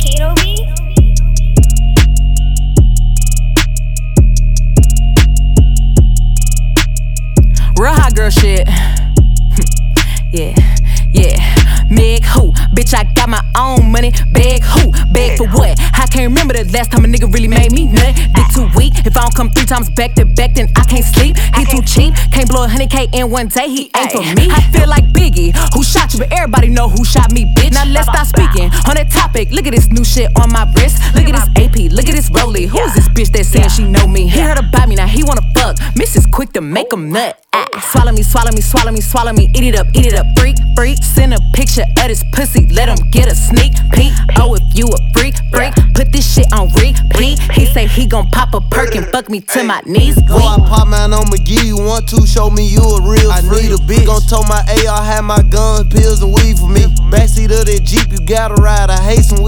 Kato beat. Real hot girl shit. Yeah. Meg who? Bitch, I got my own money. Beg who? Beg for what? I can't remember the last time a nigga really made me nut. Dick too weak. If I don't come 3 times back to back, then I can't sleep. He too cheap. Can't blow 100K in one day. He ain't for me. I feel like Biggie, who shot you, but everybody know who shot me, bitch. Now let's stop speaking on that topic. Look at this new shit on my wrist. Look at this AP. Look at this Rollie. Who is this bitch that saying she know me? He heard about me, now he wanna fuck. Miss is quick to make him nut. Swallow me, swallow me, swallow me, swallow me. Eat it up, freak, freak. Send a picture of this pussy, let him get a sneak peek. Oh, if you a freak, put this shit on repeat. He say he gon' pop a perk and fuck me till my knees Go, I weak. pop mine on McGee. You want to show me you a real freak. I need a bitch. Gon' tow my AR, have my guns, pills, and weed for me. Backseat of that Jeep, you gotta ride. I hate some weed.